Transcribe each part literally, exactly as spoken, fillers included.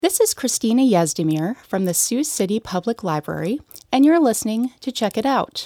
This is Christina Yazdemir from the Sioux City Public Library, and you're listening to Check It Out.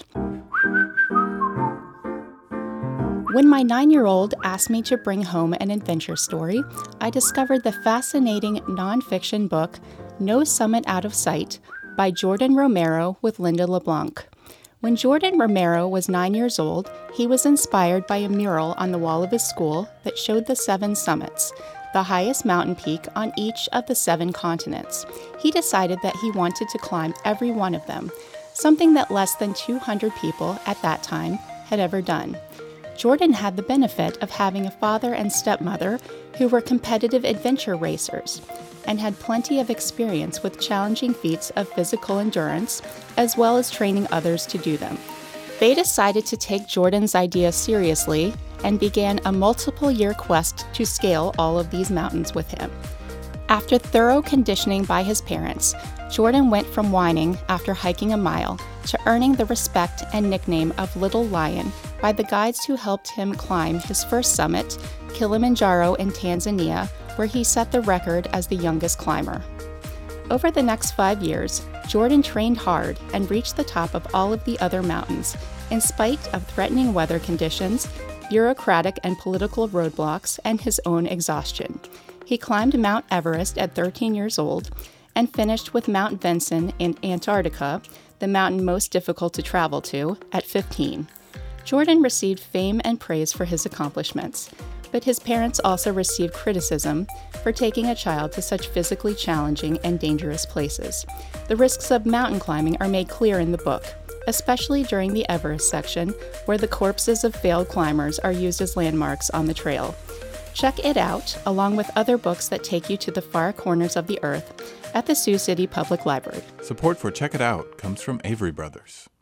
When my nine-year-old asked me to bring home an adventure story, I discovered the fascinating nonfiction book No Summit Out of Sight by Jordan Romero with Linda LeBlanc. When Jordan Romero was nine years old, he was inspired by a mural on the wall of his school that showed the seven summits, the highest mountain peak on each of the seven continents. He decided that he wanted to climb every one of them, something that less than two hundred people at that time had ever done. Jordan had the benefit of having a father and stepmother who were competitive adventure racers and had plenty of experience with challenging feats of physical endurance, as well as training others to do them. They decided to take Jordan's idea seriously and began a multiple-year quest to scale all of these mountains with him. After thorough conditioning by his parents, Jordan went from whining after hiking a mile to earning the respect and nickname of Little Lion by the guides who helped him climb his first summit, Kilimanjaro in Tanzania, where he set the record as the youngest climber. Over the next five years, Jordan trained hard and reached the top of all of the other mountains, in spite of threatening weather conditions, bureaucratic and political roadblocks, and his own exhaustion. He climbed Mount Everest at thirteen years old and finished with Mount Vinson in Antarctica, the mountain most difficult to travel to, at fifteen. Jordan received fame and praise for his accomplishments, but his parents also received criticism for taking a child to such physically challenging and dangerous places. The risks of mountain climbing are made clear in the book, especially during the Everest section, where the corpses of failed climbers are used as landmarks on the trail. Check it out, along with other books that take you to the far corners of the earth, at the Sioux City Public Library. Support for Check It Out comes from Avery Brothers.